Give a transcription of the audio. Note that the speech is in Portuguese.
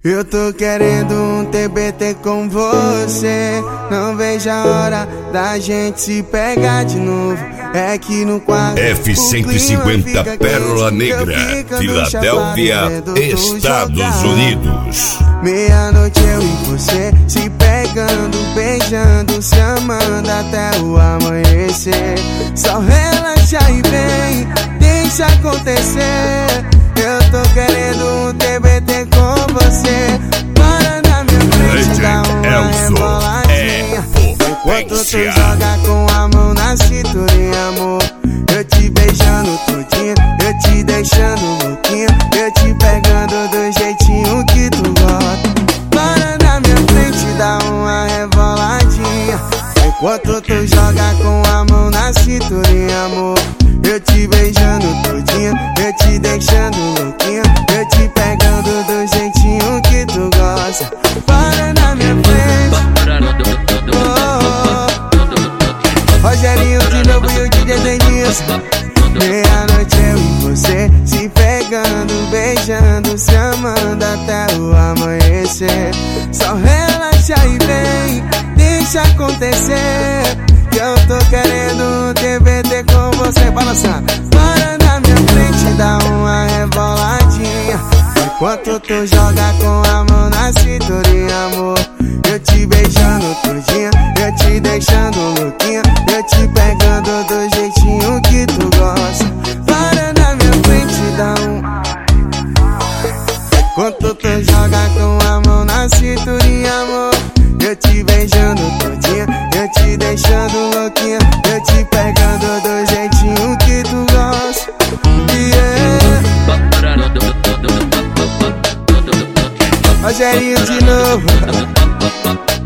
Eu tô querendo um TBT com você. Não vejo a hora da gente se pegar de novo. É que no quarto F-150 Pérola Negra, Filadélfia, Estados Unidos. Meia-noite eu e você se pegando, beijando, se amando até o amanhecer. Só relaxa e vem, deixa acontecer. Eu tô querendo um TBT com você. Para na minha frente, dá uma reboladinha. Enquanto tu joga com a mão na cinturinha, amor. Eu te beijando todinha, eu te deixando louquinha, eu te pegando do jeitinho que tu gosta. Para na minha frente, dá uma reboladinha. Enquanto tu joga com a mão na cinturinha, amor. Eu te beijando todinha, eu te deixando louquinha, eu te pegando do jeitinho que tu gosta. Para na minha frente, Rogerinho de novo e o DJ Denilson. Meia-noite eu e você se pegando, beijando, se amando até o amanhecer. Só relaxa e vem, deixa acontecer. Que eu tô querendo um TBT com você. Balançando. Para na minha frente, dá uma reboladinha. Enquanto tu joga com a mão na cinturinha, amor. Eu te beijando todinha, eu te deixando louquinha, eu te pegando do jeitinho que tu gosta. Para na minha frente, dá Enquanto tu joga com a mão na cinturinha, amor. Eu te beijando todinha, eu te deixando louquinha, eu te pegando do jeitinho que tu gosta. Rogerinho de novo.